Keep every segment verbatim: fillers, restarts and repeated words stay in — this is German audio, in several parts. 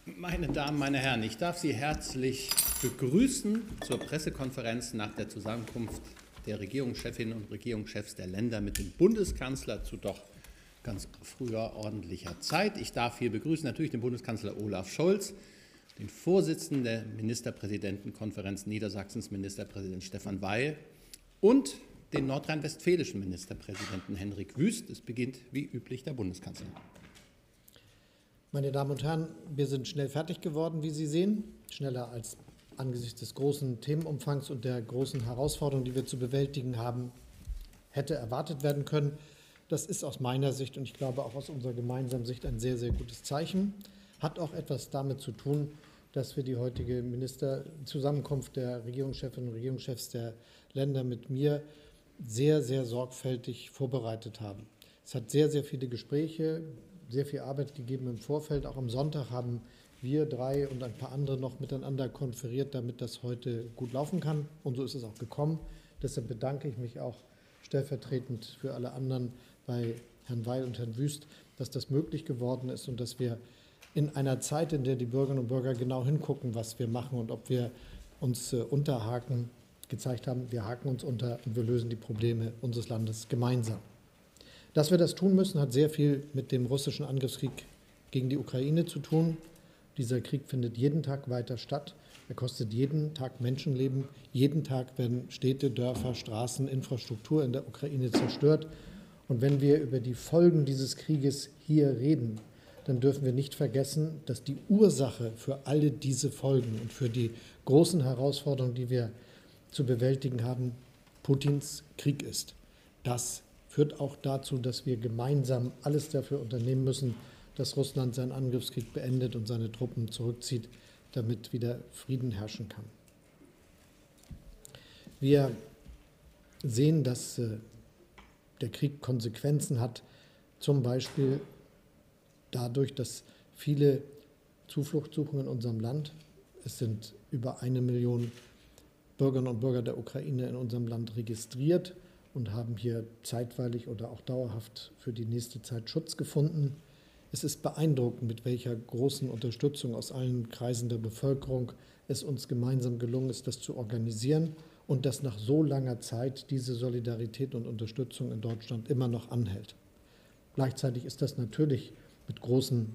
Meine Damen, meine Herren, ich darf Sie herzlich begrüßen zur Pressekonferenz nach der Zusammenkunft der Regierungschefinnen und Regierungschefs der Länder mit dem Bundeskanzler zu doch ganz früher ordentlicher Zeit. Ich darf hier begrüßen natürlich den Bundeskanzler Olaf Scholz, den Vorsitzenden der Ministerpräsidentenkonferenz Niedersachsens, Ministerpräsident Stefan Weil, und den nordrhein-westfälischen Ministerpräsidenten Hendrik Wüst. Es beginnt wie üblich der Bundeskanzler. Meine Damen und Herren, wir sind schnell fertig geworden, wie Sie sehen, schneller als angesichts des großen Themenumfangs und der großen Herausforderungen, die wir zu bewältigen haben, hätte erwartet werden können. Das ist aus meiner Sicht und ich glaube auch aus unserer gemeinsamen Sicht ein sehr, sehr gutes Zeichen. Hat auch etwas damit zu tun, dass wir die heutige Ministerzusammenkunft der Regierungschefinnen und Regierungschefs der Länder mit mir sehr, sehr sorgfältig vorbereitet haben. Es hat sehr, sehr viele Gespräche, sehr viel Arbeit gegeben im Vorfeld. Auch am Sonntag haben wir drei und ein paar andere noch miteinander konferiert, damit das heute gut laufen kann. Und so ist es auch gekommen. Deshalb bedanke ich mich auch stellvertretend für alle anderen bei Herrn Weil und Herrn Wüst, dass das möglich geworden ist und dass wir in einer Zeit, in der die Bürgerinnen und Bürger genau hingucken, was wir machen und ob wir uns äh, unterhaken, gezeigt haben, wir haken uns unter und wir lösen die Probleme unseres Landes gemeinsam. Dass wir das tun müssen, hat sehr viel mit dem russischen Angriffskrieg gegen die Ukraine zu tun. Dieser Krieg findet jeden Tag weiter statt. Er kostet jeden Tag Menschenleben. Jeden Tag werden Städte, Dörfer, Straßen, Infrastruktur in der Ukraine zerstört. Und wenn wir über die Folgen dieses Krieges hier reden, dann dürfen wir nicht vergessen, dass die Ursache für alle diese Folgen und für die großen Herausforderungen, die wir zu bewältigen haben, Putins Krieg ist. Das führt auch dazu, dass wir gemeinsam alles dafür unternehmen müssen, dass Russland seinen Angriffskrieg beendet und seine Truppen zurückzieht, damit wieder Frieden herrschen kann. Wir sehen, dass äh, der Krieg Konsequenzen hat, zum Beispiel dadurch, dass viele Zuflucht suchen in unserem Land. Es sind über eine Million Bürgerinnen und Bürger der Ukraine in unserem Land registriert und haben hier zeitweilig oder auch dauerhaft für die nächste Zeit Schutz gefunden. Es ist beeindruckend, mit welcher großen Unterstützung aus allen Kreisen der Bevölkerung es uns gemeinsam gelungen ist, das zu organisieren und dass nach so langer Zeit diese Solidarität und Unterstützung in Deutschland immer noch anhält. Gleichzeitig ist das natürlich mit großen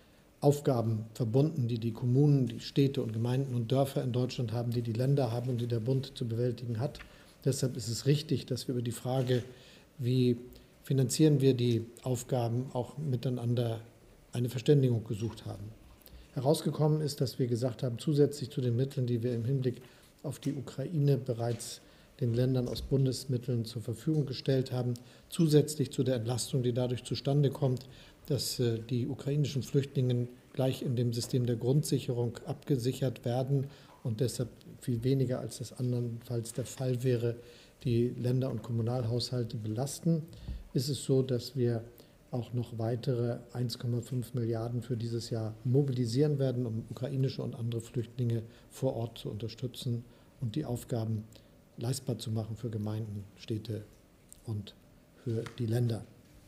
Aufgaben verbunden, die die Kommunen, die Städte und Gemeinden und Dörfer in Deutschland haben, die die Länder haben und die der Bund zu bewältigen hat. Deshalb ist es richtig, dass wir über die Frage, wie finanzieren wir die Aufgaben, auch miteinander eine Verständigung gesucht haben. Herausgekommen ist, dass wir gesagt haben, zusätzlich zu den Mitteln, die wir im Hinblick auf die Ukraine bereits den Ländern aus Bundesmitteln zur Verfügung gestellt haben, zusätzlich zu der Entlastung, die dadurch zustande kommt, dass die ukrainischen Flüchtlinge gleich in dem System der Grundsicherung abgesichert werden und deshalb viel weniger, als das andernfalls der Fall wäre, die Länder- und Kommunalhaushalte belasten, ist es so, dass wir auch noch weitere eins Komma fünf Milliarden für dieses Jahr mobilisieren werden, um ukrainische und andere Flüchtlinge vor Ort zu unterstützen und die Aufgaben leistbar zu machen für Gemeinden, Städte und für die Länder.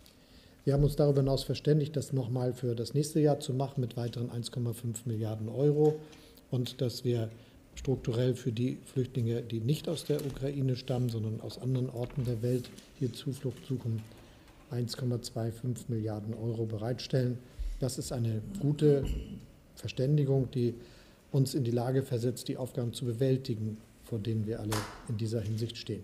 Wir haben uns darüber hinaus verständigt, das nochmal für das nächste Jahr zu machen mit weiteren eins Komma fünf Milliarden Euro und dass wir strukturell für die Flüchtlinge, die nicht aus der Ukraine stammen, sondern aus anderen Orten der Welt hier Zuflucht suchen, eins Komma fünfundzwanzig Milliarden Euro bereitstellen. Das ist eine gute Verständigung, die uns in die Lage versetzt, die Aufgaben zu bewältigen, vor denen wir alle in dieser Hinsicht stehen.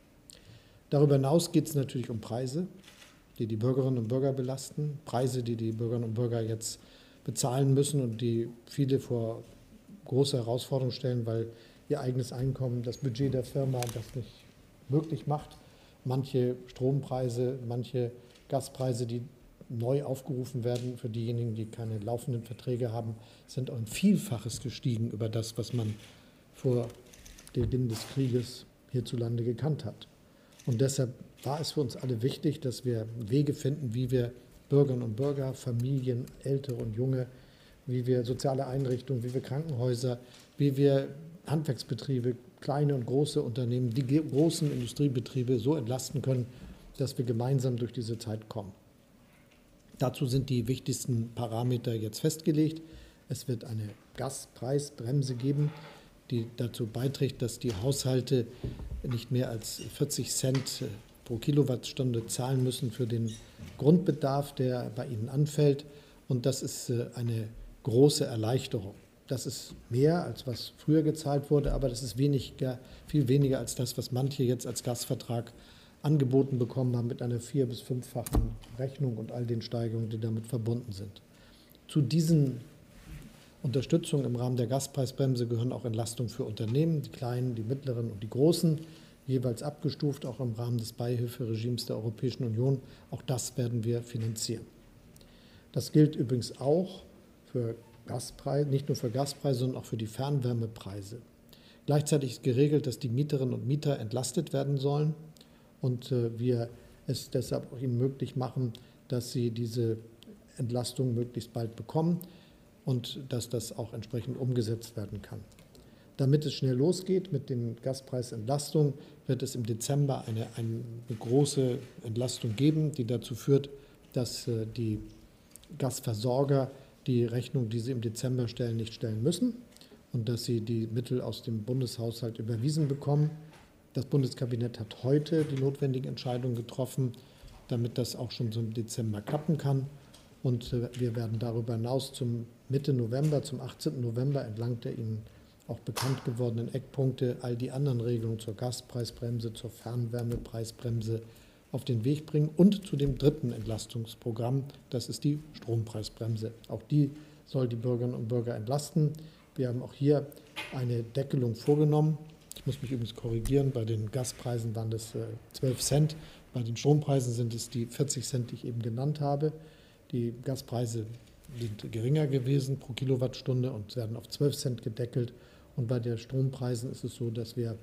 Darüber hinaus geht es natürlich um Preise, die die Bürgerinnen und Bürger belasten, Preise, die die Bürgerinnen und Bürger jetzt bezahlen müssen und die viele vor große Herausforderungen stellen, weil ihr eigenes Einkommen, das Budget der Firma das nicht möglich macht. Manche Strompreise, manche Gaspreise, die neu aufgerufen werden für diejenigen, die keine laufenden Verträge haben, sind um ein Vielfaches gestiegen über das, was man vor dem Beginn des Krieges hierzulande gekannt hat. Und deshalb war es für uns alle wichtig, dass wir Wege finden, wie wir Bürgerinnen und Bürger, Familien, Ältere und Junge, wie wir soziale Einrichtungen, wie wir Krankenhäuser, wie wir Handwerksbetriebe, kleine und große Unternehmen, die großen Industriebetriebe so entlasten können, dass wir gemeinsam durch diese Zeit kommen. Dazu sind die wichtigsten Parameter jetzt festgelegt. Es wird eine Gaspreisbremse geben, die dazu beiträgt, dass die Haushalte nicht mehr als vierzig Cent pro Kilowattstunde zahlen müssen für den Grundbedarf, der bei ihnen anfällt. Und das ist eine große Erleichterung. Das ist mehr, als was früher gezahlt wurde, aber das ist weniger, viel weniger als das, was manche jetzt als Gasvertrag angeboten bekommen haben mit einer vier- bis fünffachen Rechnung und all den Steigerungen, die damit verbunden sind. Zu diesen Unterstützungen im Rahmen der Gaspreisbremse gehören auch Entlastungen für Unternehmen, die kleinen, die mittleren und die großen, jeweils abgestuft, auch im Rahmen des Beihilferegimes der Europäischen Union. Auch das werden wir finanzieren. Das gilt übrigens auch für Gaspreise, nicht nur für Gaspreise, sondern auch für die Fernwärmepreise. Gleichzeitig ist geregelt, dass die Mieterinnen und Mieter entlastet werden sollen und wir es deshalb auch ihnen möglich machen, dass sie diese Entlastung möglichst bald bekommen und dass das auch entsprechend umgesetzt werden kann. Damit es schnell losgeht mit den Gaspreisentlastungen, wird es im Dezember eine, eine große Entlastung geben, die dazu führt, dass die Gasversorger die Rechnung, die sie im Dezember stellen, nicht stellen müssen und dass sie die Mittel aus dem Bundeshaushalt überwiesen bekommen. Das Bundeskabinett hat heute die notwendigen Entscheidungen getroffen, damit das auch schon zum Dezember klappen kann. Und wir werden darüber hinaus zum Mitte November, zum achtzehnten November entlang der Ihnen auch bekannt gewordenen Eckpunkte all die anderen Regelungen zur Gaspreisbremse, zur Fernwärmepreisbremse auf den Weg bringen und zu dem dritten Entlastungsprogramm, das ist die Strompreisbremse. Auch die soll die Bürgerinnen und Bürger entlasten. Wir haben auch hier eine Deckelung vorgenommen. Ich muss mich übrigens korrigieren, bei den Gaspreisen waren das zwölf Cent, bei den Strompreisen sind es die vierzig Cent, die ich eben genannt habe. Die Gaspreise sind geringer gewesen pro Kilowattstunde und werden auf zwölf Cent gedeckelt. Und bei den Strompreisen ist es so, dass wir,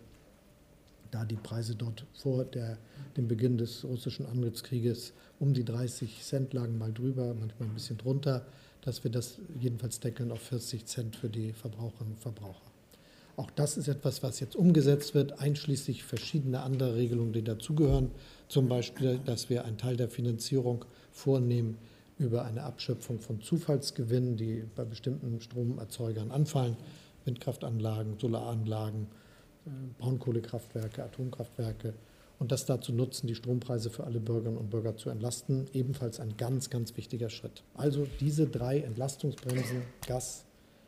da die Preise dort vor der, dem Beginn des russischen Angriffskrieges um die dreißig Cent lagen, mal drüber, manchmal ein bisschen drunter, dass wir das jedenfalls deckeln auf vierzig Cent für die Verbraucherinnen und Verbraucher. Auch das ist etwas, was jetzt umgesetzt wird, einschließlich verschiedener anderer Regelungen, die dazugehören. Zum Beispiel, dass wir einen Teil der Finanzierung vornehmen über eine Abschöpfung von Zufallsgewinnen, die bei bestimmten Stromerzeugern anfallen, Windkraftanlagen, Solaranlagen, Braunkohlekraftwerke, Atomkraftwerke, und das dazu nutzen, die Strompreise für alle Bürgerinnen und Bürger zu entlasten. Ebenfalls ein ganz, ganz wichtiger Schritt. Also diese drei Entlastungsbremsen, Gas,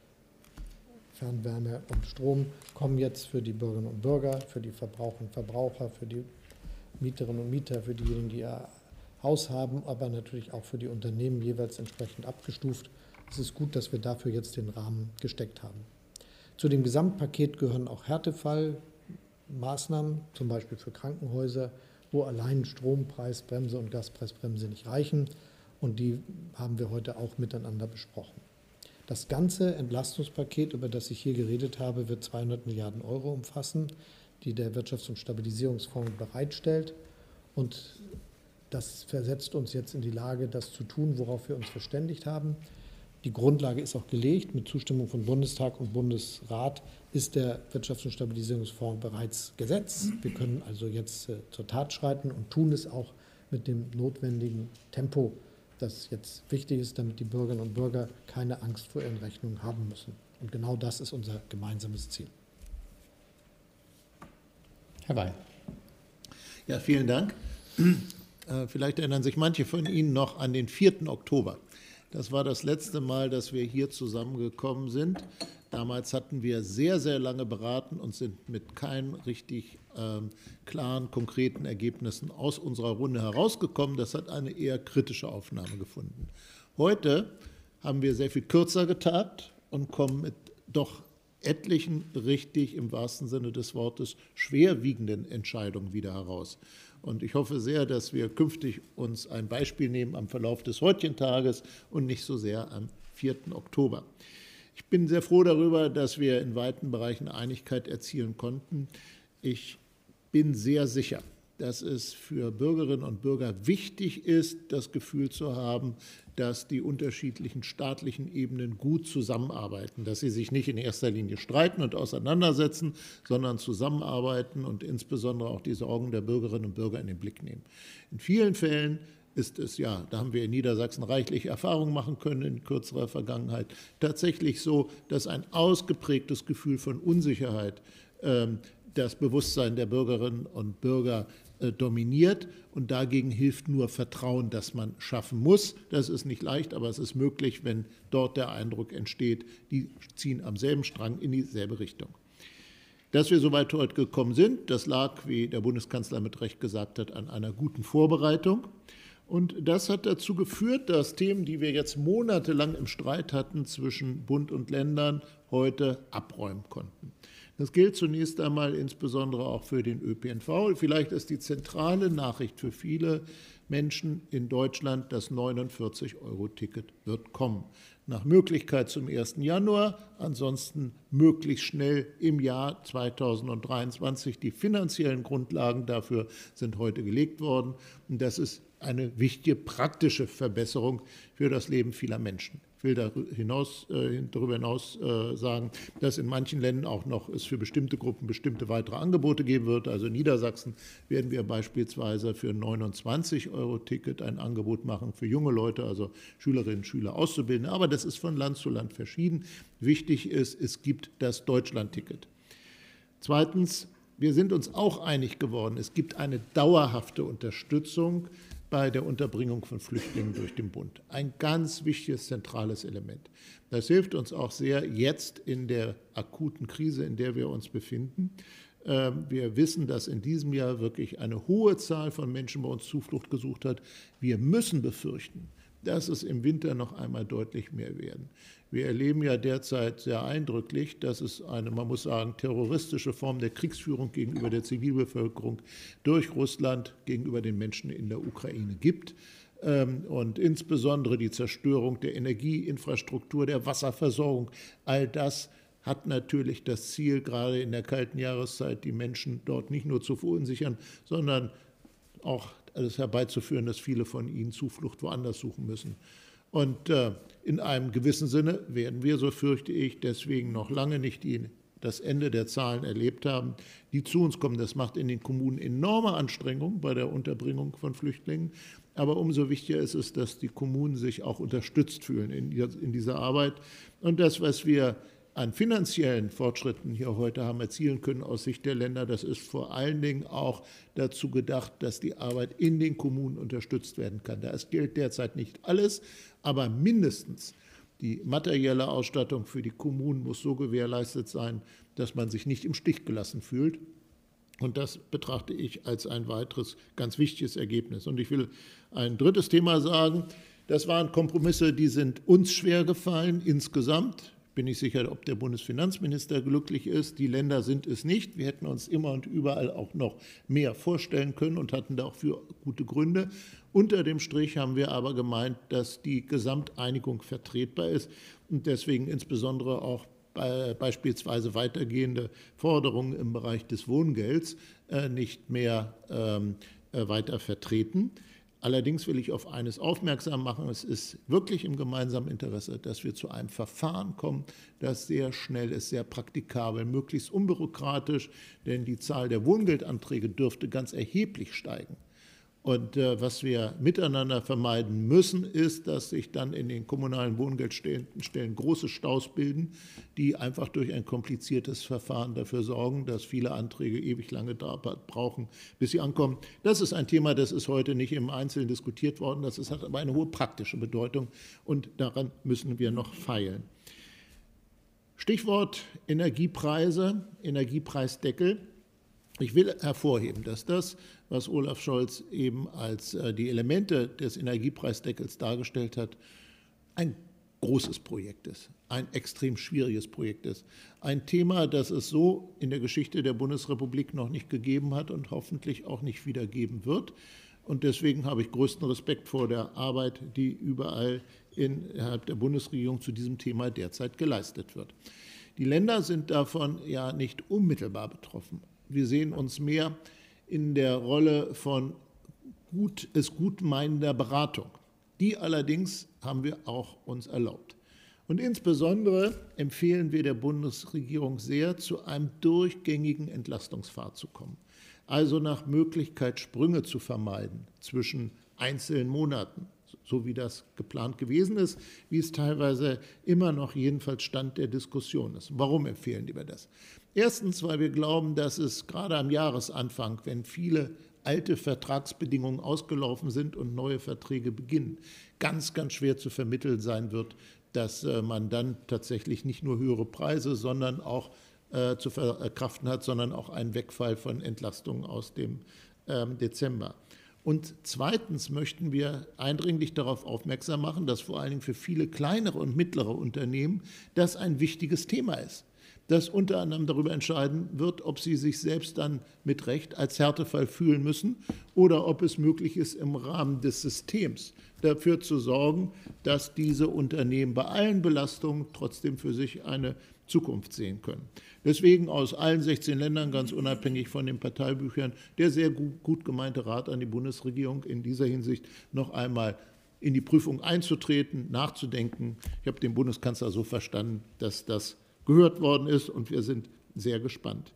Fernwärme und Strom, kommen jetzt für die Bürgerinnen und Bürger, für die Verbraucherinnen und Verbraucher, für die Mieterinnen und Mieter, für diejenigen, die ihr Haus haben, aber natürlich auch für die Unternehmen jeweils entsprechend abgestuft. Es ist gut, dass wir dafür jetzt den Rahmen gesteckt haben. Zu dem Gesamtpaket gehören auch Härtefallmaßnahmen, zum Beispiel für Krankenhäuser, wo allein Strompreisbremse und Gaspreisbremse nicht reichen. Und die haben wir heute auch miteinander besprochen. Das ganze Entlastungspaket, über das ich hier geredet habe, wird zweihundert Milliarden Euro umfassen, die der Wirtschafts- und Stabilisierungsfonds bereitstellt. Und das versetzt uns jetzt in die Lage, das zu tun, worauf wir uns verständigt haben. Die Grundlage ist auch gelegt. Mit Zustimmung von Bundestag und Bundesrat ist der Wirtschafts- und Stabilisierungsfonds bereits Gesetz. Wir können also jetzt äh, zur Tat schreiten und tun es auch mit dem notwendigen Tempo, das jetzt wichtig ist, damit die Bürgerinnen und Bürger keine Angst vor ihren Rechnungen haben müssen. Und genau das ist unser gemeinsames Ziel. Herr Weil. Ja, vielen Dank. Vielleicht erinnern sich manche von Ihnen noch an den vierten Oktober. Das war das letzte Mal, dass wir hier zusammengekommen sind. Damals hatten wir sehr, sehr lange beraten und sind mit keinen richtig ähm, klaren, konkreten Ergebnissen aus unserer Runde herausgekommen. Das hat eine eher kritische Aufnahme gefunden. Heute haben wir sehr viel kürzer getagt und kommen mit doch etlichen richtig, im wahrsten Sinne des Wortes, schwerwiegenden Entscheidungen wieder heraus. Und ich hoffe sehr, dass wir künftig uns ein Beispiel nehmen am Verlauf des heutigen Tages und nicht so sehr am vierten Oktober. Ich bin sehr froh darüber, dass wir in weiten Bereichen Einigkeit erzielen konnten. Ich bin sehr sicher, dass es für Bürgerinnen und Bürger wichtig ist, das Gefühl zu haben, dass die unterschiedlichen staatlichen Ebenen gut zusammenarbeiten, dass sie sich nicht in erster Linie streiten und auseinandersetzen, sondern zusammenarbeiten und insbesondere auch die Sorgen der Bürgerinnen und Bürger in den Blick nehmen. In vielen Fällen ist es ja, da haben wir in Niedersachsen reichlich Erfahrung machen können in kürzerer Vergangenheit, tatsächlich so, dass ein ausgeprägtes Gefühl von Unsicherheit ähm, das Bewusstsein der Bürgerinnen und Bürger äh, dominiert. Und dagegen hilft nur Vertrauen, das man schaffen muss. Das ist nicht leicht, aber es ist möglich, wenn dort der Eindruck entsteht, die ziehen am selben Strang in dieselbe Richtung. Dass wir so weit heute gekommen sind, das lag, wie der Bundeskanzler mit Recht gesagt hat, an einer guten Vorbereitung. Und das hat dazu geführt, dass Themen, die wir jetzt monatelang im Streit hatten zwischen Bund und Ländern, heute abräumen konnten. Das gilt zunächst einmal insbesondere auch für den Ö P N V. Vielleicht ist die zentrale Nachricht für viele Menschen in Deutschland, das neunundvierzig Euro Ticket wird kommen. Nach Möglichkeit zum ersten Januar, ansonsten möglichst schnell im Jahr zweitausenddreiundzwanzig. Die finanziellen Grundlagen dafür sind heute gelegt worden. Und das ist eine wichtige praktische Verbesserung für das Leben vieler Menschen. Ich will darüber hinaus, äh, darüber hinaus äh, sagen, dass in manchen Ländern auch noch es für bestimmte Gruppen bestimmte weitere Angebote geben wird. Also in Niedersachsen werden wir beispielsweise für ein neunundzwanzig Euro Ticket ein Angebot machen für junge Leute, also Schülerinnen und Schüler, Auszubildende. Aber das ist von Land zu Land verschieden. Wichtig ist, es gibt das Deutschland-Ticket. Zweitens, wir sind uns auch einig geworden, es gibt eine dauerhafte Unterstützung bei der Unterbringung von Flüchtlingen durch den Bund. Ein ganz wichtiges, zentrales Element. Das hilft uns auch sehr jetzt in der akuten Krise, in der wir uns befinden. Wir wissen, dass in diesem Jahr wirklich eine hohe Zahl von Menschen bei uns Zuflucht gesucht hat. Wir müssen befürchten, dass es im Winter noch einmal deutlich mehr werden. Wir erleben ja derzeit sehr eindrücklich, dass es eine, man muss sagen, terroristische Form der Kriegsführung gegenüber der Zivilbevölkerung durch Russland gegenüber den Menschen in der Ukraine gibt. Und insbesondere die Zerstörung der Energieinfrastruktur, der Wasserversorgung, all das hat natürlich das Ziel, gerade in der kalten Jahreszeit die Menschen dort nicht nur zu verunsichern, sondern auch alles herbeizuführen, dass viele von ihnen Zuflucht woanders suchen müssen. Und äh, in einem gewissen Sinne werden wir, so fürchte ich, deswegen noch lange nicht die, das Ende der Zahlen erlebt haben, die zu uns kommen. Das macht in den Kommunen enorme Anstrengungen bei der Unterbringung von Flüchtlingen. Aber umso wichtiger ist es, dass die Kommunen sich auch unterstützt fühlen in, in dieser Arbeit. Und das, was wir an finanziellen Fortschritten hier heute haben erzielen können aus Sicht der Länder, das ist vor allen Dingen auch dazu gedacht, dass die Arbeit in den Kommunen unterstützt werden kann. Da gilt derzeit nicht alles, aber mindestens die materielle Ausstattung für die Kommunen muss so gewährleistet sein, dass man sich nicht im Stich gelassen fühlt. Und das betrachte ich als ein weiteres ganz wichtiges Ergebnis. Und ich will ein drittes Thema sagen. Das waren Kompromisse, die sind uns schwer gefallen insgesamt. Bin ich sicher, ob der Bundesfinanzminister glücklich ist. Die Länder sind es nicht. Wir hätten uns immer und überall auch noch mehr vorstellen können und hatten da auch für gute Gründe. Unter dem Strich haben wir aber gemeint, dass die Gesamteinigung vertretbar ist und deswegen insbesondere auch bei, beispielsweise weitergehende Forderungen im Bereich des Wohngelds äh, nicht mehr ähm, äh, weiter vertreten. Allerdings will ich auf eines aufmerksam machen. Es ist wirklich im gemeinsamen Interesse, dass wir zu einem Verfahren kommen, das sehr schnell ist, sehr praktikabel, möglichst unbürokratisch, denn die Zahl der Wohngeldanträge dürfte ganz erheblich steigen. Und äh, was wir miteinander vermeiden müssen, ist, dass sich dann in den kommunalen Wohngeldstellen große Staus bilden, die einfach durch ein kompliziertes Verfahren dafür sorgen, dass viele Anträge ewig lange brauchen, bis sie ankommen. Das ist ein Thema, das ist heute nicht im Einzelnen diskutiert worden, das ist, hat aber eine hohe praktische Bedeutung und daran müssen wir noch feilen. Stichwort Energiepreise, Energiepreisdeckel. Ich will hervorheben, dass das, was Olaf Scholz eben als die Elemente des Energiepreisdeckels dargestellt hat, ein großes Projekt ist, ein extrem schwieriges Projekt ist. Ein Thema, das es so in der Geschichte der Bundesrepublik noch nicht gegeben hat und hoffentlich auch nicht wieder geben wird. Und deswegen habe ich größten Respekt vor der Arbeit, die überall innerhalb der Bundesregierung zu diesem Thema derzeit geleistet wird. Die Länder sind davon ja nicht unmittelbar betroffen. Wir sehen uns mehr in der Rolle von gut, es gut meinender Beratung. Die allerdings haben wir auch uns erlaubt. Und insbesondere empfehlen wir der Bundesregierung sehr, zu einem durchgängigen Entlastungspfad zu kommen. Also nach Möglichkeit Sprünge zu vermeiden zwischen einzelnen Monaten, so wie das geplant gewesen ist, wie es teilweise immer noch jedenfalls Stand der Diskussion ist. Warum empfehlen wir das? Erstens, weil wir glauben, dass es gerade am Jahresanfang, wenn viele alte Vertragsbedingungen ausgelaufen sind und neue Verträge beginnen, ganz, ganz schwer zu vermitteln sein wird, dass man dann tatsächlich nicht nur höhere Preise, sondern auch äh, zu verkraften hat, sondern auch einen Wegfall von Entlastungen aus dem ähm, Dezember. Und zweitens möchten wir eindringlich darauf aufmerksam machen, dass vor allen Dingen für viele kleinere und mittlere Unternehmen das ein wichtiges Thema ist, das unter anderem darüber entscheiden wird, ob sie sich selbst dann mit Recht als Härtefall fühlen müssen oder ob es möglich ist, im Rahmen des Systems dafür zu sorgen, dass diese Unternehmen bei allen Belastungen trotzdem für sich eine Zukunft sehen können. Deswegen aus allen sechzehn Ländern, ganz unabhängig von den Parteibüchern, der sehr gut, gut gemeinte Rat an die Bundesregierung in dieser Hinsicht noch einmal in die Prüfung einzutreten, nachzudenken. Ich habe den Bundeskanzler so verstanden, dass das gehört worden ist und wir sind sehr gespannt.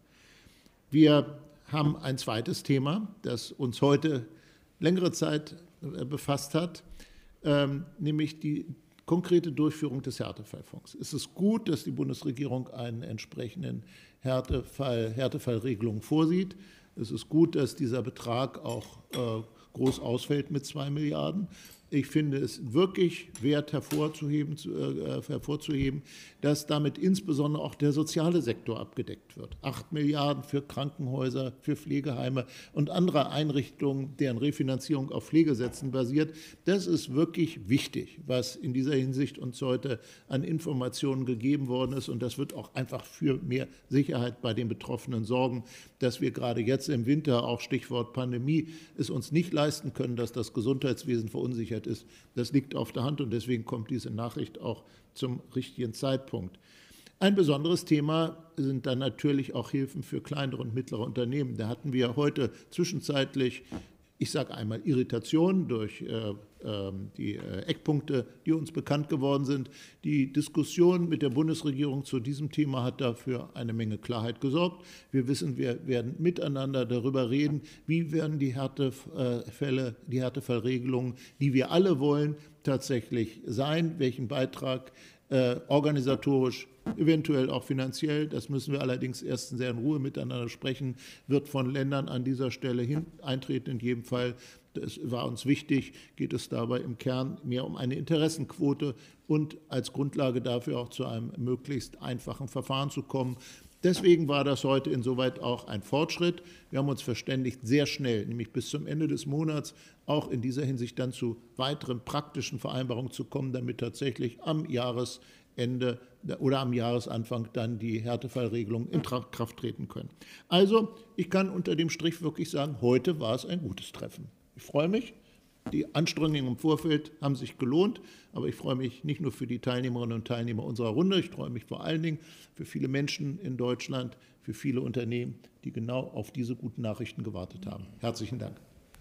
Wir haben ein zweites Thema, das uns heute längere Zeit befasst hat, ähm, nämlich die konkrete Durchführung des Härtefallfonds. Es ist gut, dass die Bundesregierung einen entsprechenden Härtefall, Härtefallregelung vorsieht. Es ist gut, dass dieser Betrag auch äh, groß ausfällt mit zwei Milliarden. Ich finde es wirklich wert hervorzuheben, äh, hervorzuheben, dass damit insbesondere auch der soziale Sektor abgedeckt wird. Acht Milliarden für Krankenhäuser, für Pflegeheime und andere Einrichtungen, deren Refinanzierung auf Pflegesätzen basiert. Das ist wirklich wichtig, was in dieser Hinsicht uns heute an Informationen gegeben worden ist. Und das wird auch einfach für mehr Sicherheit bei den Betroffenen sorgen, dass wir gerade jetzt im Winter, auch Stichwort Pandemie, es uns nicht leisten können, dass das Gesundheitswesen verunsichert ist. Das liegt auf der Hand und deswegen kommt diese Nachricht auch zum richtigen Zeitpunkt. Ein besonderes Thema sind dann natürlich auch Hilfen für kleinere und mittlere Unternehmen. Da hatten wir heute zwischenzeitlich, ich sage einmal, Irritationen durch äh, äh, die äh, Eckpunkte, die uns bekannt geworden sind. Die Diskussion mit der Bundesregierung zu diesem Thema hat dafür eine Menge Klarheit gesorgt. Wir wissen, wir werden miteinander darüber reden, wie werden die Härtefälle, die Härtefallregelungen, die wir alle wollen, tatsächlich sein, welchen Beitrag äh, organisatorisch, eventuell auch finanziell, das müssen wir allerdings erst sehr in Ruhe miteinander sprechen, wird von Ländern an dieser Stelle hin eintreten. In jedem Fall, das war uns wichtig, geht es dabei im Kern mehr um eine Interessenquote und als Grundlage dafür auch zu einem möglichst einfachen Verfahren zu kommen. Deswegen war das heute insoweit auch ein Fortschritt. Wir haben uns verständigt, sehr schnell, nämlich bis zum Ende des Monats, auch in dieser Hinsicht dann zu weiteren praktischen Vereinbarungen zu kommen, damit tatsächlich am Jahresende oder am Jahresanfang dann die Härtefallregelungen in Kraft treten können. Also, ich kann unter dem Strich wirklich sagen, heute war es ein gutes Treffen. Ich freue mich. Die Anstrengungen im Vorfeld haben sich gelohnt, aber ich freue mich nicht nur für die Teilnehmerinnen und Teilnehmer unserer Runde, ich freue mich vor allen Dingen für viele Menschen in Deutschland, für viele Unternehmen, die genau auf diese guten Nachrichten gewartet haben. Herzlichen Dank.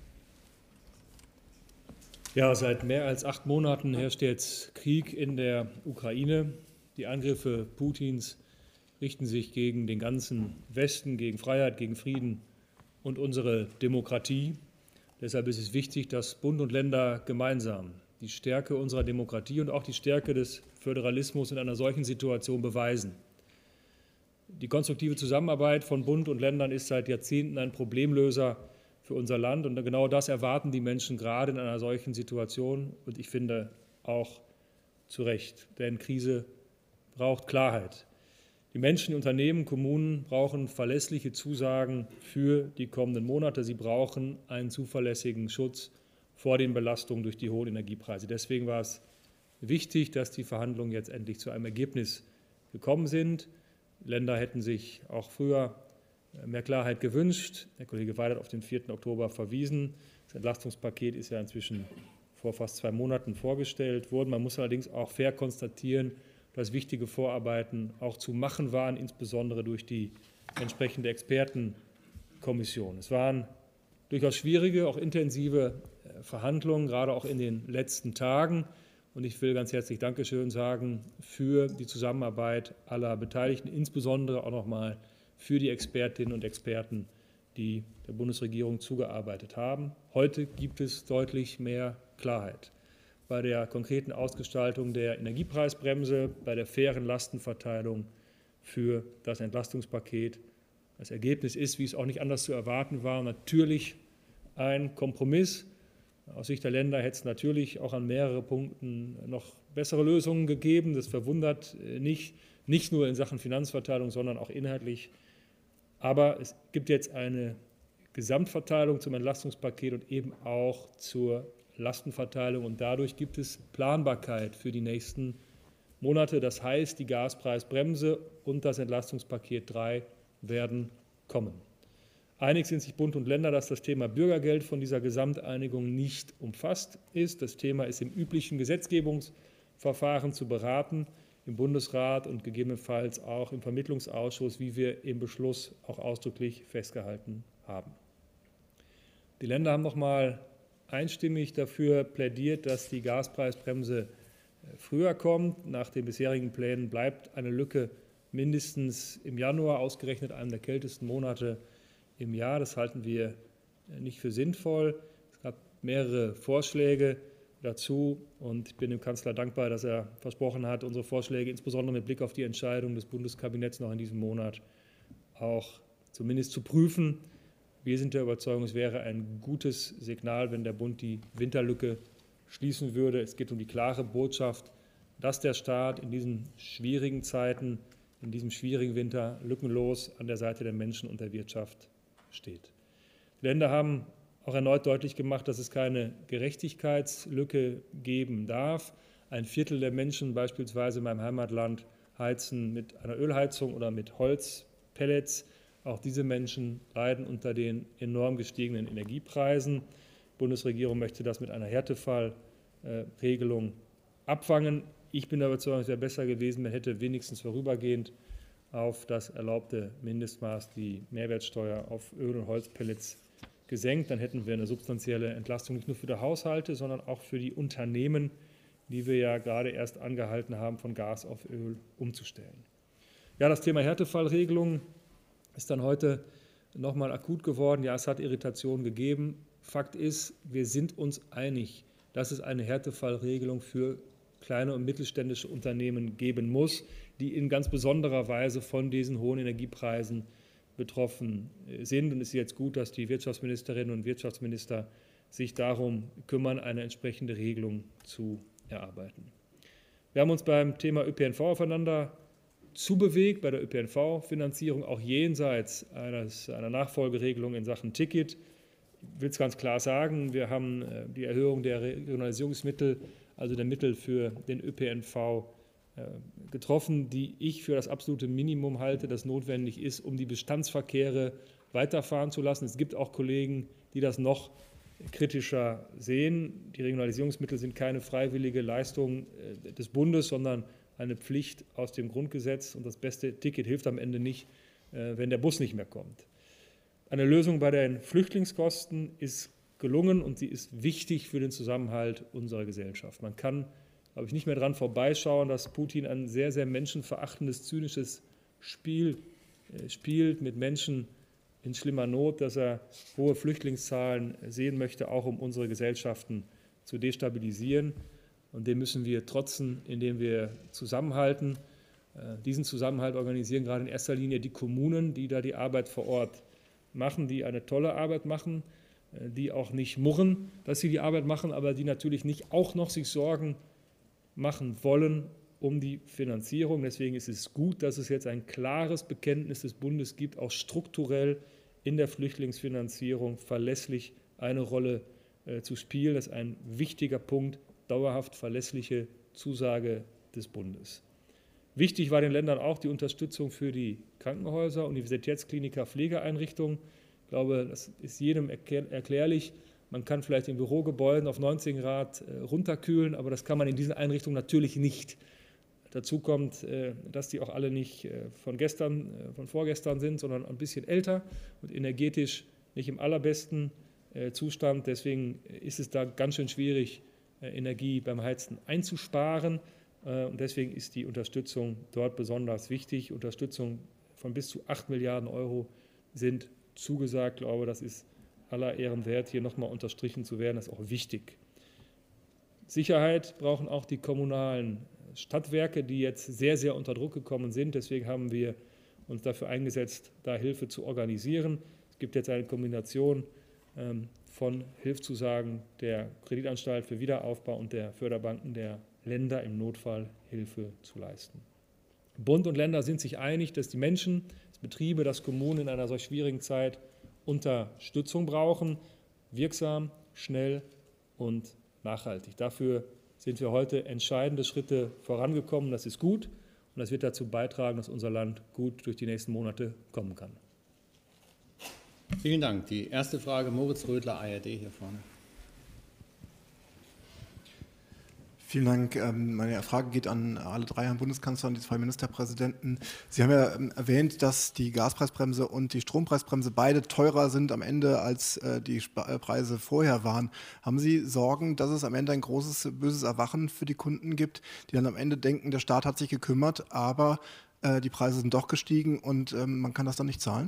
Ja, seit mehr als acht Monaten herrscht jetzt Krieg in der Ukraine. Die Angriffe Putins richten sich gegen den ganzen Westen, gegen Freiheit, gegen Frieden und unsere Demokratie. Deshalb ist es wichtig, dass Bund und Länder gemeinsam die Stärke unserer Demokratie und auch die Stärke des Föderalismus in einer solchen Situation beweisen. Die konstruktive Zusammenarbeit von Bund und Ländern ist seit Jahrzehnten ein Problemlöser für unser Land. Und genau das erwarten die Menschen gerade in einer solchen Situation. Und ich finde auch zu Recht, denn Krise braucht Klarheit. Die Menschen, die Unternehmen, Kommunen brauchen verlässliche Zusagen für die kommenden Monate. Sie brauchen einen zuverlässigen Schutz vor den Belastungen durch die hohen Energiepreise. Deswegen war es wichtig, dass die Verhandlungen jetzt endlich zu einem Ergebnis gekommen sind. Die Länder hätten sich auch früher mehr Klarheit gewünscht. Der Kollege Weil hat auf den vierten Oktober verwiesen. Das Entlastungspaket ist ja inzwischen vor fast zwei Monaten vorgestellt worden. Man muss allerdings auch fair konstatieren, dass wichtige Vorarbeiten auch zu machen waren, insbesondere durch die entsprechende Expertenkommission. Es waren durchaus schwierige, auch intensive Verhandlungen, gerade auch in den letzten Tagen. Und ich will ganz herzlich Dankeschön sagen für die Zusammenarbeit aller Beteiligten, insbesondere auch noch mal für die Expertinnen und Experten die der Bundesregierung zugearbeitet haben. Heute gibt es deutlich mehr Klarheit bei der konkreten Ausgestaltung der Energiepreisbremse, bei der fairen Lastenverteilung für das Entlastungspaket. Das Ergebnis ist, wie es auch nicht anders zu erwarten war, natürlich ein Kompromiss. Aus Sicht der Länder hätte es natürlich auch an mehreren Punkten noch bessere Lösungen gegeben. Das verwundert nicht, nicht nur in Sachen Finanzverteilung, sondern auch inhaltlich. Aber es gibt jetzt eine Gesamtverteilung zum Entlastungspaket und eben auch zur Lastenverteilung. Und dadurch gibt es Planbarkeit für die nächsten Monate. Das heißt, die Gaspreisbremse und das Entlastungspaket drei werden kommen. Einig sind sich Bund und Länder, dass das Thema Bürgergeld von dieser Gesamteinigung nicht umfasst ist. Das Thema ist im üblichen Gesetzgebungsverfahren zu beraten, im Bundesrat und gegebenenfalls auch im Vermittlungsausschuss, wie wir im Beschluss auch ausdrücklich festgehalten haben. Die Länder haben noch mal einstimmig dafür plädiert, dass die Gaspreisbremse früher kommt. Nach den bisherigen Plänen bleibt eine Lücke mindestens im Januar, ausgerechnet einem der kältesten Monate im Jahr. Das halten wir nicht für sinnvoll. Es gab mehrere Vorschläge dazu und ich bin dem Kanzler dankbar, dass er versprochen hat, unsere Vorschläge insbesondere mit Blick auf die Entscheidung des Bundeskabinetts noch in diesem Monat auch zumindest zu prüfen. Wir sind der Überzeugung, es wäre ein gutes Signal, wenn der Bund die Winterlücke schließen würde. Es geht um die klare Botschaft, dass der Staat in diesen schwierigen Zeiten, in diesem schwierigen Winter lückenlos an der Seite der Menschen und der Wirtschaft steht. Die Länder haben auch erneut deutlich gemacht, dass es keine Gerechtigkeitslücke geben darf. Ein Viertel der Menschen beispielsweise in meinem Heimatland heizen mit einer Ölheizung oder mit Holzpellets. Auch diese Menschen leiden unter den enorm gestiegenen Energiepreisen. Die Bundesregierung möchte das mit einer Härtefallregelung abfangen. Ich bin der Überzeugung, es wäre besser gewesen, man hätte wenigstens vorübergehend auf das erlaubte Mindestmaß die Mehrwertsteuer auf Öl- und Holzpellets gesenkt. Dann hätten wir eine substanzielle Entlastung nicht nur für die Haushalte, sondern auch für die Unternehmen, die wir ja gerade erst angehalten haben, von Gas auf Öl umzustellen. Ja, das Thema Härtefallregelung ist dann heute nochmal akut geworden. Ja, es hat Irritationen gegeben. Fakt ist, wir sind uns einig, dass es eine Härtefallregelung für kleine und mittelständische Unternehmen geben muss, die in ganz besonderer Weise von diesen hohen Energiepreisen betroffen sind. Und es ist jetzt gut, dass die Wirtschaftsministerinnen und Wirtschaftsminister sich darum kümmern, eine entsprechende Regelung zu erarbeiten. Wir haben uns beim Thema Ö P N V aufeinander zubewegt, bei der Ö P N V-Finanzierung, auch jenseits eines, einer Nachfolgeregelung in Sachen Ticket. Ich will es ganz klar sagen, wir haben die Erhöhung der Regionalisierungsmittel, also der Mittel für den Ö P N V, getroffen, die ich für das absolute Minimum halte, das notwendig ist, um die Bestandsverkehre weiterfahren zu lassen. Es gibt auch Kollegen, die das noch kritischer sehen. Die Regionalisierungsmittel sind keine freiwillige Leistung des Bundes, sondern eine Pflicht aus dem Grundgesetz. Und das beste Ticket hilft am Ende nicht, wenn der Bus nicht mehr kommt. Eine Lösung bei den Flüchtlingskosten ist gelungen und sie ist wichtig für den Zusammenhalt unserer Gesellschaft. Man kann, glaube ich, nicht mehr daran vorbeischauen, dass Putin ein sehr, sehr menschenverachtendes, zynisches Spiel äh, spielt mit Menschen in schlimmer Not, dass er hohe Flüchtlingszahlen sehen möchte, auch um unsere Gesellschaften zu destabilisieren. Und dem müssen wir trotzen, indem wir zusammenhalten. Äh, diesen Zusammenhalt organisieren gerade in erster Linie die Kommunen, die da die Arbeit vor Ort machen, die eine tolle Arbeit machen, äh, die auch nicht murren, dass sie die Arbeit machen, aber die natürlich nicht auch noch sich Sorgen machen wollen um die Finanzierung. Deswegen ist es gut, dass es jetzt ein klares Bekenntnis des Bundes gibt, auch strukturell in der Flüchtlingsfinanzierung verlässlich eine Rolle äh, zu spielen. Das ist ein wichtiger Punkt, dauerhaft verlässliche Zusage des Bundes. Wichtig war den Ländern auch die Unterstützung für die Krankenhäuser, Universitätskliniker, Pflegeeinrichtungen. Ich glaube, das ist jedem erklärlich. Man kann vielleicht in Bürogebäuden auf neunzehn Grad runterkühlen, aber das kann man in diesen Einrichtungen natürlich nicht. Dazu kommt, dass die auch alle nicht von gestern, von vorgestern sind, sondern ein bisschen älter und energetisch nicht im allerbesten Zustand. Deswegen ist es da ganz schön schwierig, Energie beim Heizen einzusparen. Und deswegen ist die Unterstützung dort besonders wichtig. Unterstützung von bis zu acht Milliarden Euro sind zugesagt. Ich glaube, das ist aller Ehren wert, hier nochmal unterstrichen zu werden. Das ist auch wichtig. Sicherheit brauchen auch die kommunalen Stadtwerke, die jetzt sehr, sehr unter Druck gekommen sind. Deswegen haben wir uns dafür eingesetzt, da Hilfe zu organisieren. Es gibt jetzt eine Kombination ähm, von Hilfszusagen der Kreditanstalt für Wiederaufbau und der Förderbanken der Länder im Notfall Hilfe zu leisten. Bund und Länder sind sich einig, dass die Menschen, dass Betriebe, dass Kommunen in einer solch schwierigen Zeit Unterstützung brauchen, wirksam, schnell und nachhaltig. Dafür sind wir heute entscheidende Schritte vorangekommen. Das ist gut und das wird dazu beitragen, dass unser Land gut durch die nächsten Monate kommen kann. Vielen Dank. Die erste Frage, Moritz Rödler, A R D, hier vorne. Vielen Dank. Meine Frage geht an alle drei, Herrn Bundeskanzler und die zwei Ministerpräsidenten. Sie haben ja erwähnt, dass die Gaspreisbremse und die Strompreisbremse beide teurer sind am Ende, als die Preise vorher waren. Haben Sie Sorgen, dass es am Ende ein großes, böses Erwachen für die Kunden gibt, die dann am Ende denken, der Staat hat sich gekümmert, aber die Preise sind doch gestiegen und man kann das dann nicht zahlen?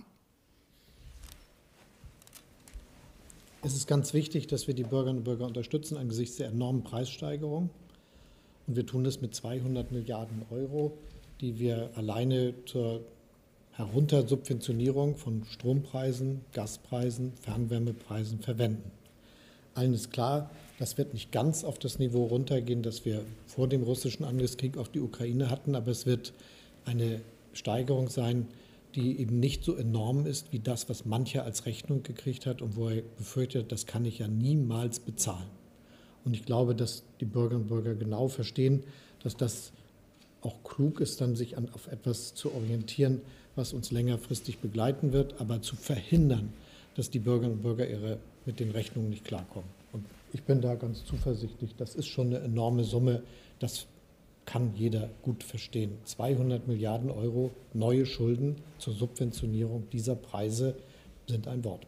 Es ist ganz wichtig, dass wir die Bürgerinnen und Bürger unterstützen angesichts der enormen Preissteigerung. Und wir tun das mit zweihundert Milliarden Euro, die wir alleine zur Heruntersubventionierung von Strompreisen, Gaspreisen, Fernwärmepreisen verwenden. Allen ist klar, das wird nicht ganz auf das Niveau runtergehen, das wir vor dem russischen Angriffskrieg auf die Ukraine hatten, aber es wird eine Steigerung sein, die eben nicht so enorm ist wie das, was mancher als Rechnung gekriegt hat und wo er befürchtet, das kann ich ja niemals bezahlen. Und ich glaube, dass die Bürgerinnen und Bürger genau verstehen, dass das auch klug ist, dann sich an, auf etwas zu orientieren, was uns längerfristig begleiten wird, aber zu verhindern, dass die Bürgerinnen und Bürger ihre, mit den Rechnungen nicht klarkommen. Und ich bin da ganz zuversichtlich, das ist schon eine enorme Summe, das kann jeder gut verstehen. zweihundert Milliarden Euro neue Schulden zur Subventionierung dieser Preise sind ein Wort.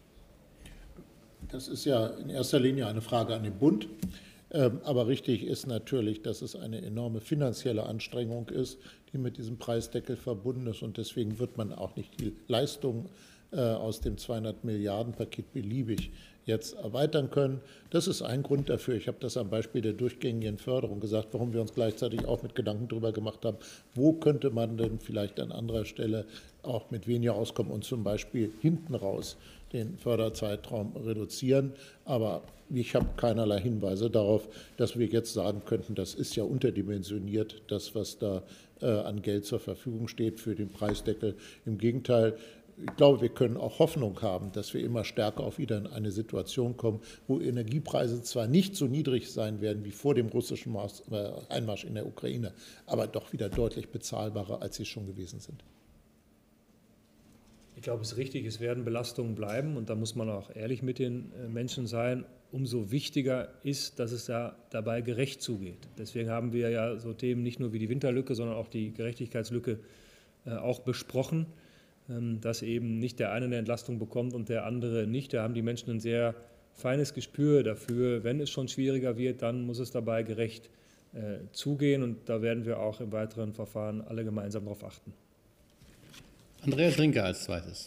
Das ist ja in erster Linie eine Frage an den Bund. Aber richtig ist natürlich, dass es eine enorme finanzielle Anstrengung ist, die mit diesem Preisdeckel verbunden ist. Und deswegen wird man auch nicht die Leistung aus dem zweihundert Milliarden Paket beliebig jetzt erweitern können. Das ist ein Grund dafür. Ich habe das am Beispiel der durchgängigen Förderung gesagt, warum wir uns gleichzeitig auch mit Gedanken darüber gemacht haben, wo könnte man denn vielleicht an anderer Stelle auch mit weniger auskommen und zum Beispiel hinten raus den Förderzeitraum reduzieren. Aber ich habe keinerlei Hinweise darauf, dass wir jetzt sagen könnten, das ist ja unterdimensioniert, das, was da äh, an Geld zur Verfügung steht für den Preisdeckel. Im Gegenteil, ich glaube, wir können auch Hoffnung haben, dass wir immer stärker auch wieder in eine Situation kommen, wo Energiepreise zwar nicht so niedrig sein werden wie vor dem russischen Einmarsch in der Ukraine, aber doch wieder deutlich bezahlbarer, als sie schon gewesen sind. Ich glaube, es ist richtig, es werden Belastungen bleiben und da muss man auch ehrlich mit den Menschen sein. Umso wichtiger ist, dass es da dabei gerecht zugeht. Deswegen haben wir ja so Themen nicht nur wie die Winterlücke, sondern auch die Gerechtigkeitslücke auch besprochen, dass eben nicht der eine eine Entlastung bekommt und der andere nicht. Da haben die Menschen ein sehr feines Gespür dafür. Wenn es schon schwieriger wird, dann muss es dabei gerecht äh, zugehen. Und da werden wir auch im weiteren Verfahren alle gemeinsam darauf achten. Andreas Rinke als zweites.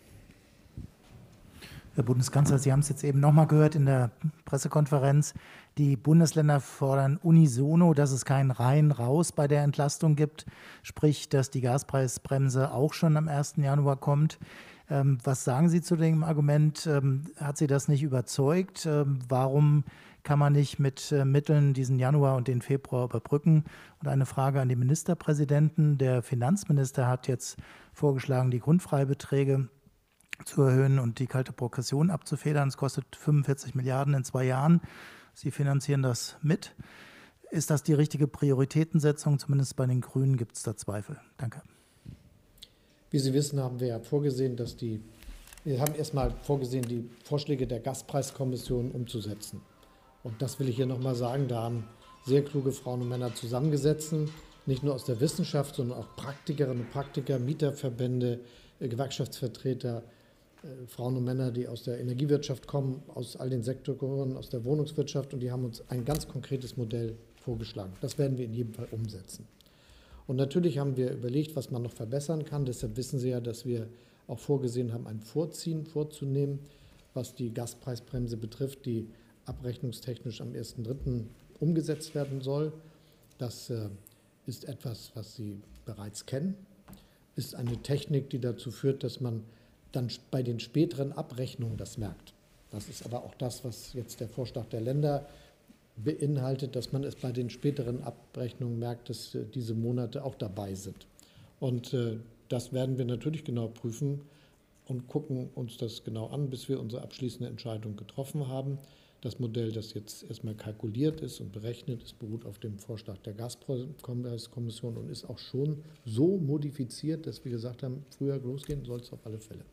Herr Bundeskanzler, Sie haben es jetzt eben nochmal gehört in der Pressekonferenz. Die Bundesländer fordern unisono, dass es kein Rein-Raus bei der Entlastung gibt, sprich, dass die Gaspreisbremse auch schon am ersten Januar kommt. Ähm, was sagen Sie zu dem Argument? Ähm, hat Sie das nicht überzeugt? Ähm, warum kann man nicht mit äh, Mitteln diesen Januar und den Februar überbrücken? Und eine Frage an die Ministerpräsidenten. Der Finanzminister hat jetzt vorgeschlagen, die Grundfreibeträge zu erhöhen und die kalte Progression abzufedern. Es kostet fünfundvierzig Milliarden in zwei Jahren. Sie finanzieren das mit. Ist das die richtige Prioritätensetzung? Zumindest bei den Grünen gibt es da Zweifel. Danke. Wie Sie wissen, haben wir ja vorgesehen, dass die, wir haben erstmal vorgesehen, die Vorschläge der Gaspreiskommission umzusetzen. Und das will ich hier nochmal sagen, da haben sehr kluge Frauen und Männer zusammengesessen, nicht nur aus der Wissenschaft, sondern auch Praktikerinnen und Praktiker, Mieterverbände, Gewerkschaftsvertreter, Frauen und Männer, die aus der Energiewirtschaft kommen, aus all den Sektoren, aus der Wohnungswirtschaft, und die haben uns ein ganz konkretes Modell vorgeschlagen. Das werden wir in jedem Fall umsetzen. Und natürlich haben wir überlegt, was man noch verbessern kann. Deshalb wissen Sie ja, dass wir auch vorgesehen haben, ein Vorziehen vorzunehmen, was die Gaspreisbremse betrifft, die abrechnungstechnisch am ersten dritten umgesetzt werden soll. Das äh, ist etwas, was Sie bereits kennen, ist eine Technik, die dazu führt, dass man dann bei den späteren Abrechnungen das merkt. Das ist aber auch das, was jetzt der Vorschlag der Länder beinhaltet, dass man es bei den späteren Abrechnungen merkt, dass äh, diese Monate auch dabei sind. Und äh, das werden wir natürlich genau prüfen und gucken uns das genau an, bis wir unsere abschließende Entscheidung getroffen haben. Das Modell, das jetzt erstmal kalkuliert ist und berechnet ist, beruht auf dem Vorschlag der Gaspreiskommission und ist auch schon so modifiziert, dass wir gesagt haben, früher losgehen soll es auf alle Fälle.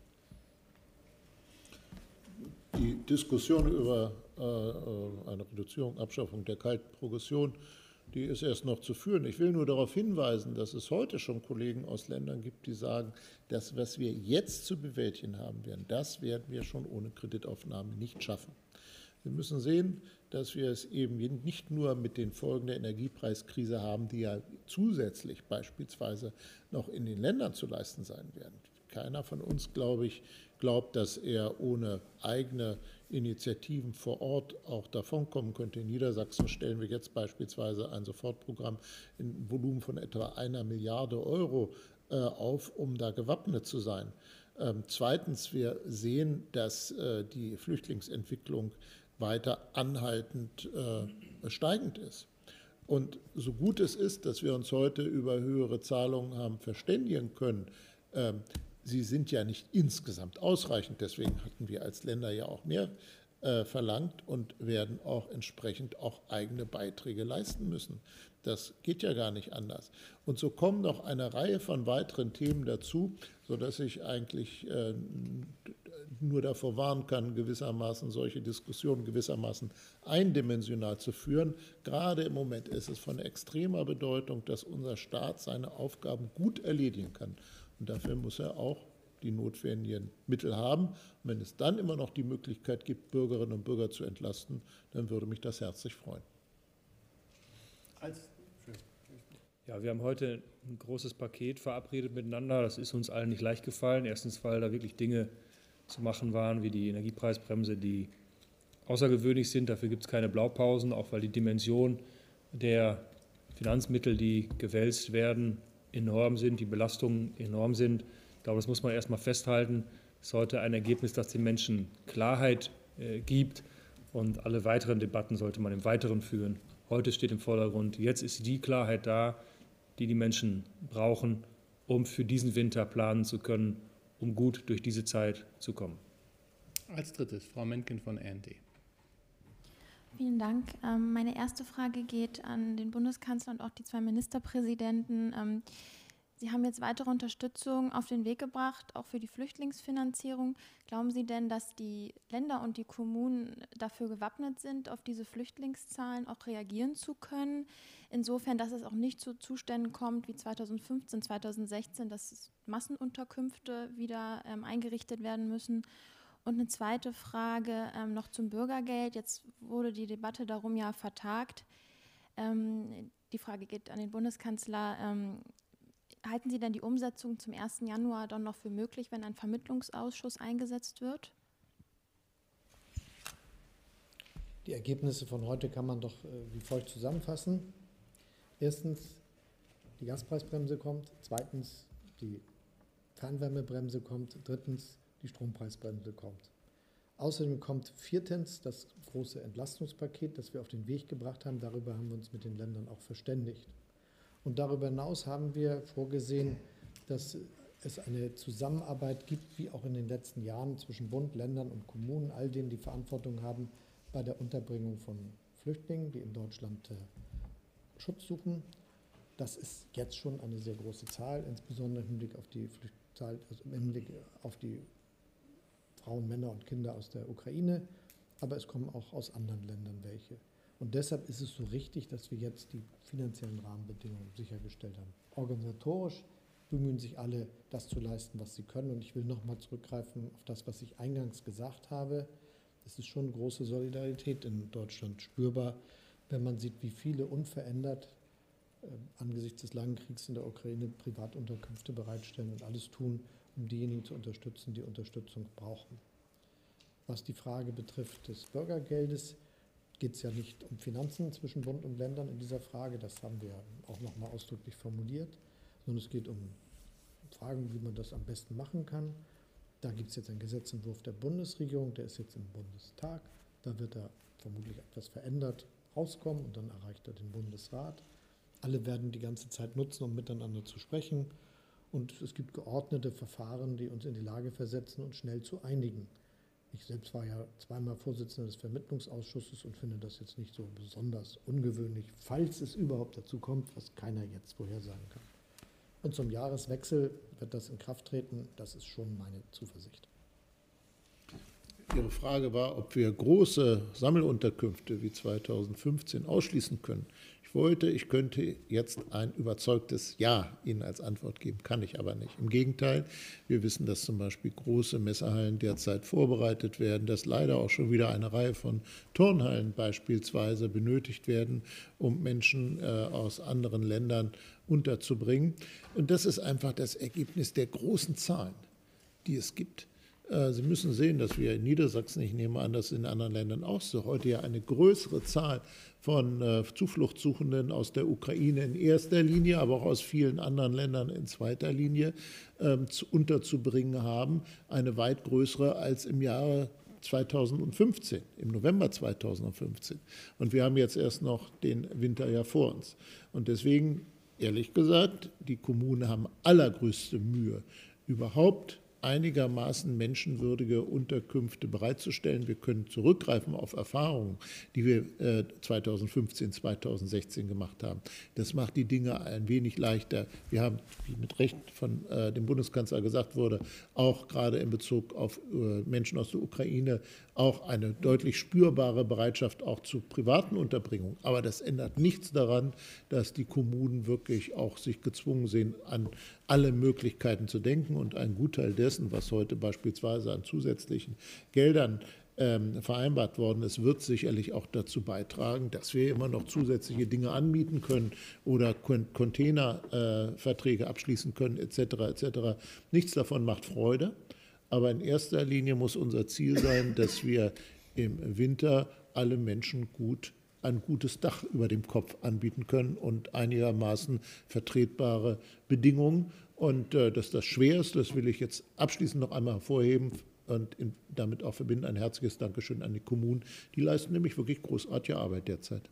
Die Diskussion über äh, eine Reduzierung, Abschaffung der Kaltprogression, die ist erst noch zu führen. Ich will nur darauf hinweisen, dass es heute schon Kollegen aus Ländern gibt, die sagen, das, was wir jetzt zu bewältigen haben werden, das werden wir schon ohne Kreditaufnahme nicht schaffen. Wir müssen sehen, dass wir es eben nicht nur mit den Folgen der Energiepreiskrise haben, die ja zusätzlich beispielsweise noch in den Ländern zu leisten sein werden. Keiner von uns, glaube ich, glaubt, dass er ohne eigene Initiativen vor Ort auch davonkommen könnte. In Niedersachsen stellen wir jetzt beispielsweise ein Sofortprogramm in Volumen von etwa einer Milliarde Euro äh, auf, um da gewappnet zu sein. Ähm, zweitens, wir sehen, dass äh, die Flüchtlingsentwicklung weiter anhaltend äh, steigend ist. Und so gut es ist, dass wir uns heute über höhere Zahlungen haben verständigen können, äh, sie sind ja nicht insgesamt ausreichend. Deswegen hatten wir als Länder ja auch mehr äh, verlangt und werden auch entsprechend auch eigene Beiträge leisten müssen. Das geht ja gar nicht anders. Und so kommen noch eine Reihe von weiteren Themen dazu, sodass ich eigentlich äh, nur davor warnen kann, gewissermaßen solche Diskussionen gewissermaßen eindimensional zu führen. Gerade im Moment ist es von extremer Bedeutung, dass unser Staat seine Aufgaben gut erledigen kann. Und dafür muss er auch die notwendigen Mittel haben. Und wenn es dann immer noch die Möglichkeit gibt, Bürgerinnen und Bürger zu entlasten, dann würde mich das herzlich freuen. Als Ja, wir haben heute ein großes Paket verabredet miteinander. Das ist uns allen nicht leicht gefallen. Erstens, weil da wirklich Dinge zu machen waren, wie die Energiepreisbremse, die außergewöhnlich sind. Dafür gibt es keine Blaupausen, auch weil die Dimension der Finanzmittel, die gewälzt werden, enorm sind, die Belastungen enorm sind. Ich glaube, das muss man erstmal festhalten. Es ist heute ein Ergebnis, das den Menschen Klarheit äh, gibt, und alle weiteren Debatten sollte man im Weiteren führen. Heute steht im Vordergrund, jetzt ist die Klarheit da, die die Menschen brauchen, um für diesen Winter planen zu können, um gut durch diese Zeit zu kommen. Als drittes Frau Mentgen von A N D. Vielen Dank. Ähm, meine erste Frage geht an den Bundeskanzler und auch die zwei Ministerpräsidenten. Ähm, Sie haben jetzt weitere Unterstützung auf den Weg gebracht, auch für die Flüchtlingsfinanzierung. Glauben Sie denn, dass die Länder und die Kommunen dafür gewappnet sind, auf diese Flüchtlingszahlen auch reagieren zu können? Insofern, dass es auch nicht zu Zuständen kommt wie zweitausendfünfzehn, zweitausendsechzehn, dass Massenunterkünfte wieder ähm, eingerichtet werden müssen. Und eine zweite Frage ähm, noch zum Bürgergeld. Jetzt wurde die Debatte darum ja vertagt. Ähm, die Frage geht an den Bundeskanzler. Ähm, halten Sie denn die Umsetzung zum ersten Januar dann noch für möglich, wenn ein Vermittlungsausschuss eingesetzt wird? Die Ergebnisse von heute kann man doch äh, wie folgt zusammenfassen. Erstens, die Gaspreisbremse kommt. Zweitens, die Fernwärmebremse kommt. Drittens, die Strompreisbremse kommt. Außerdem kommt viertens das große Entlastungspaket, das wir auf den Weg gebracht haben. Darüber haben wir uns mit den Ländern auch verständigt. Und darüber hinaus haben wir vorgesehen, dass es eine Zusammenarbeit gibt, wie auch in den letzten Jahren, zwischen Bund, Ländern und Kommunen, all denen, die Verantwortung haben bei der Unterbringung von Flüchtlingen, die in Deutschland äh, Schutz suchen. Das ist jetzt schon eine sehr große Zahl, insbesondere im Hinblick auf die Zahl, also im Hinblick auf die Frauen, Männer und Kinder aus der Ukraine, aber es kommen auch aus anderen Ländern welche. Und deshalb ist es so richtig, dass wir jetzt die finanziellen Rahmenbedingungen sichergestellt haben. Organisatorisch bemühen sich alle, das zu leisten, was sie können. Und ich will nochmal zurückgreifen auf das, was ich eingangs gesagt habe. Es ist schon große Solidarität in Deutschland spürbar, wenn man sieht, wie viele unverändert angesichts des langen Kriegs in der Ukraine Privatunterkünfte bereitstellen und alles tun, um diejenigen zu unterstützen, die Unterstützung brauchen. Was die Frage betrifft des Bürgergeldes, geht es ja nicht um Finanzen zwischen Bund und Ländern in dieser Frage, das haben wir auch noch mal ausdrücklich formuliert, sondern es geht um Fragen, wie man das am besten machen kann. Da gibt es jetzt einen Gesetzentwurf der Bundesregierung, der ist jetzt im Bundestag, da wird er vermutlich etwas verändert rauskommen und dann erreicht er den Bundesrat. Alle werden die ganze Zeit nutzen, um miteinander zu sprechen. Und es gibt geordnete Verfahren, die uns in die Lage versetzen, uns schnell zu einigen. Ich selbst war ja zweimal Vorsitzender des Vermittlungsausschusses und finde das jetzt nicht so besonders ungewöhnlich, falls es überhaupt dazu kommt, was keiner jetzt vorhersagen kann. Und zum Jahreswechsel wird das in Kraft treten. Das ist schon meine Zuversicht. Ihre Frage war, ob wir große Sammelunterkünfte wie zweitausendfünfzehn ausschließen können. Ich wollte, ich könnte jetzt ein überzeugtes Ja Ihnen als Antwort geben, kann ich aber nicht. Im Gegenteil, wir wissen, dass zum Beispiel große Messehallen derzeit vorbereitet werden, dass leider auch schon wieder eine Reihe von Turnhallen beispielsweise benötigt werden, um Menschen äh, aus anderen Ländern unterzubringen. Und das ist einfach das Ergebnis der großen Zahlen, die es gibt. Sie müssen sehen, dass wir in Niedersachsen, ich nehme an, dass in anderen Ländern auch so, heute ja eine größere Zahl von äh, Zufluchtssuchenden aus der Ukraine in erster Linie, aber auch aus vielen anderen Ländern in zweiter Linie ähm, zu, unterzubringen haben, eine weit größere als im Jahre zweitausendfünfzehn, im November zweitausendfünfzehn. Und wir haben jetzt erst noch den Winter ja vor uns. Und deswegen, ehrlich gesagt, die Kommunen haben allergrößte Mühe, überhaupt einigermaßen menschenwürdige Unterkünfte bereitzustellen. Wir können zurückgreifen auf Erfahrungen, die wir äh, zweitausendfünfzehn, zweitausendsechzehn gemacht haben. Das macht die Dinge ein wenig leichter. Wir haben, wie mit Recht von äh, dem Bundeskanzler gesagt wurde, auch gerade in Bezug auf äh, Menschen aus der Ukraine auch eine deutlich spürbare Bereitschaft auch zu privaten Unterbringungen. Aber das ändert nichts daran, dass die Kommunen wirklich auch sich gezwungen sehen, an alle Möglichkeiten zu denken. Und ein Gutteil dessen, was heute beispielsweise an zusätzlichen Geldern ähm, vereinbart worden ist, wird sicherlich auch dazu beitragen, dass wir immer noch zusätzliche Dinge anbieten können oder Containerverträge äh, abschließen können, et cetera et cetera. Nichts davon macht Freude. Aber in erster Linie muss unser Ziel sein, dass wir im Winter alle Menschen gut ein gutes Dach über dem Kopf anbieten können und einigermaßen vertretbare Bedingungen. Und äh, dass das schwer ist, das will ich jetzt abschließend noch einmal hervorheben und in, damit auch verbinden ein herzliches Dankeschön an die Kommunen. Die leisten nämlich wirklich großartige Arbeit derzeit.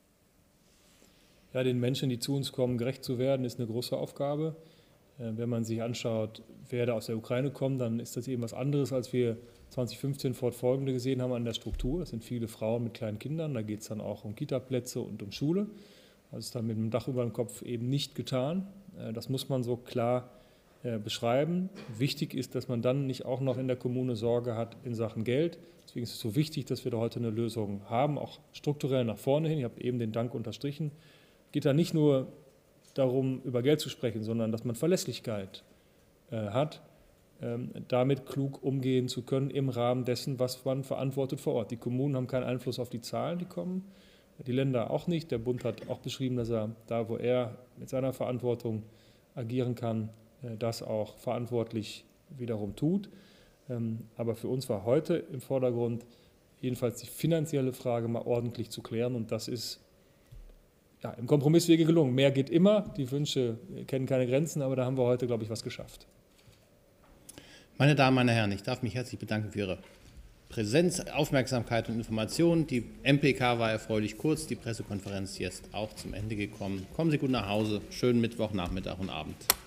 Ja, den Menschen, die zu uns kommen, gerecht zu werden, ist eine große Aufgabe. Wenn man sich anschaut, wer da aus der Ukraine kommt, dann ist das eben was anderes, als wir zweitausendfünfzehn fortfolgende gesehen haben an der Struktur. Das sind viele Frauen mit kleinen Kindern, da geht es dann auch um Kitaplätze und um Schule. Das ist dann mit dem Dach über dem Kopf eben nicht getan. Das muss man so klar beschreiben. Wichtig ist, dass man dann nicht auch noch in der Kommune Sorge hat in Sachen Geld. Deswegen ist es so wichtig, dass wir da heute eine Lösung haben, auch strukturell nach vorne hin. Ich habe eben den Dank unterstrichen. Es geht da nicht nur darum, über Geld zu sprechen, sondern dass man Verlässlichkeit äh, hat, ähm, damit klug umgehen zu können im Rahmen dessen, was man verantwortet vor Ort. Die Kommunen haben keinen Einfluss auf die Zahlen, die kommen, die Länder auch nicht. Der Bund hat auch beschrieben, dass er da, wo er mit seiner Verantwortung agieren kann, äh, das auch verantwortlich wiederum tut. Ähm, aber für uns war heute im Vordergrund jedenfalls die finanzielle Frage mal ordentlich zu klären, und das ist ja, im Kompromisswege gelungen. Mehr geht immer, die Wünsche kennen keine Grenzen, aber da haben wir heute, glaube ich, was geschafft. Meine Damen, meine Herren, ich darf mich herzlich bedanken für Ihre Präsenz, Aufmerksamkeit und Information. Die M P K war erfreulich kurz, die Pressekonferenz jetzt auch zum Ende gekommen. Kommen Sie gut nach Hause, schönen Mittwochnachmittag und Abend.